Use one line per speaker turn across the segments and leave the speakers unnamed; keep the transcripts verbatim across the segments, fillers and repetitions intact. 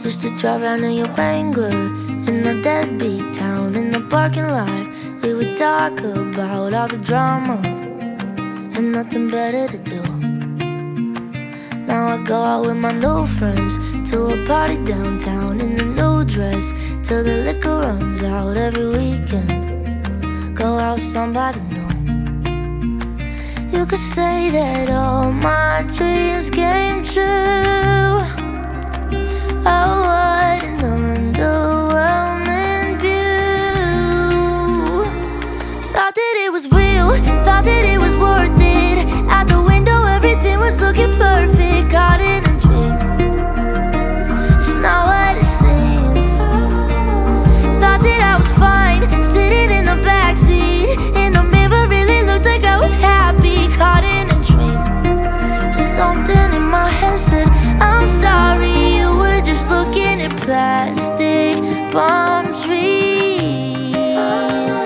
Used to drive around in your Wrangler in a deadbeat town. In the parking lot, we would talk about all the drama and nothing better to do. Now I go out with my new friends to a party downtown in a new dress till the liquor runs out every weekend. Go out with somebody new. You could say that all my dreams came true. Oh, what an underwhelming view. Thought that it was real, thought that it was worth it. Out the window everything was looking perfect. Caught in a dream, it's not what it seems. Thought that I was fine, sitting in the backseat. In the mirror really looked like I was happy. Caught in a dream, just something in my head said I'm sorry. You were just looking at plastic palm trees.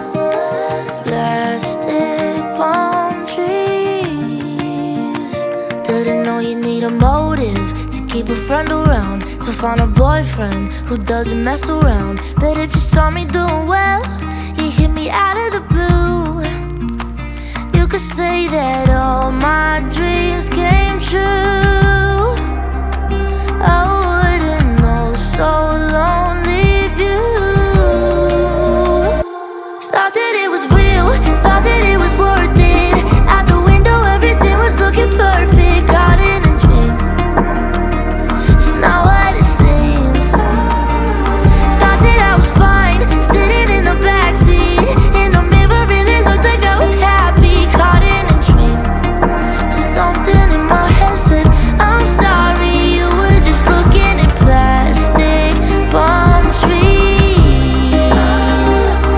Plastic palm trees. Didn't know you need a motive to keep a friend around, to find a boyfriend who doesn't mess around. But if you saw me doing well, you hit me out of the blue. You could say that all my dreams came true. I wouldn't know so lonely view. Thought that it was real, thought that it was worth it. Out the window everything was looking perfect. Caught in a dream, it's not what it seems. Thought that I was fine, sitting in the backseat. In the mirror really looked like I was happy. Caught in a dream, just something in my head said I'm sorry. You were just looking at plastic palm trees.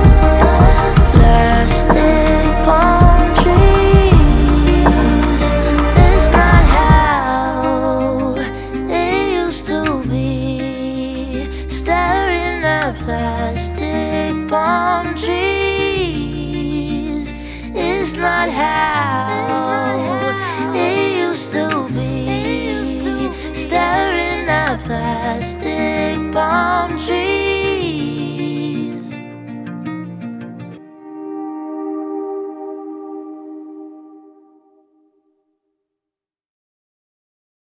Plastic palm trees. It's not how it used to be. Staring at plastic palm trees. It's not how it used to be. Staring at plastic palm trees.